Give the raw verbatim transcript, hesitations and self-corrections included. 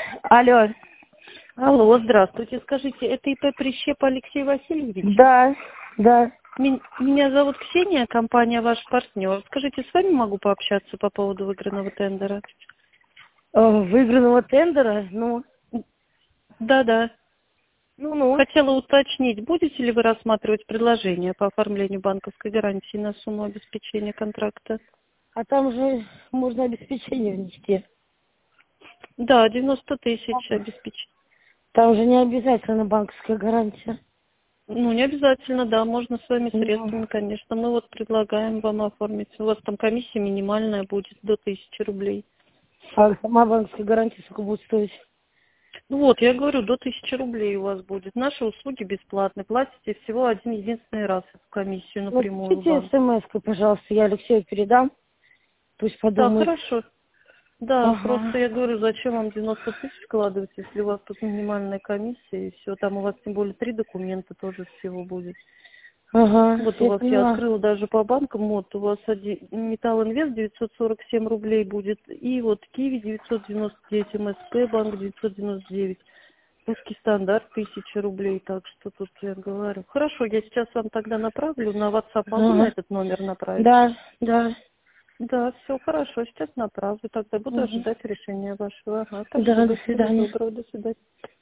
Алло. Алло, здравствуйте. Скажите, это ИП Прищеп Алексей Васильевич? Да, да. Мен- Меня зовут Ксения, компания «Ваш партнер». Скажите, с вами могу пообщаться по поводу выигранного тендера? Э, Выигранного тендера? Ну, Да-да. ну-ну. Хотела уточнить, будете ли вы рассматривать предложение по оформлению банковской гарантии на сумму обеспечения контракта? А там же можно обеспечение внести. Да, девяносто тысяч обеспечения. Там же не обязательно банковская гарантия. Ну, не обязательно, да, можно своими Ну, средствами, конечно. Мы вот предлагаем вам оформить. У вас там комиссия минимальная будет до тысячи рублей. а сама банковская гарантия сколько будет стоить? Ну вот, я говорю, до тысячи рублей у вас будет. Наши услуги бесплатны. Платите всего один единственный раз эту комиссию напрямую в Напишите банк. смс-ку, пожалуйста, я Алексею передам. Пусть Да, подумает. хорошо. Да, просто Ага. я говорю, зачем вам девяносто тысяч вкладывать, если у вас тут минимальная комиссия и все. Там у вас тем более три документа тоже всего будет. Ага, Вот у я вас, я поняла. открыла даже по банкам, вот у вас один, Металл Инвест девятьсот сорок семь рублей будет, и вот Киви девятьсот девяносто девять, МСП банк девятьсот девяносто девять, Русский стандарт тысяча рублей, так что тут я говорю. Хорошо, я сейчас вам тогда направлю, на WhatsApp могу на Ага. этот номер направить? Да, да. Да, все хорошо, сейчас направлю, тогда буду Угу. ожидать решения вашего. Ага, Да, спасибо, до всего свидания. доброго, до свидания.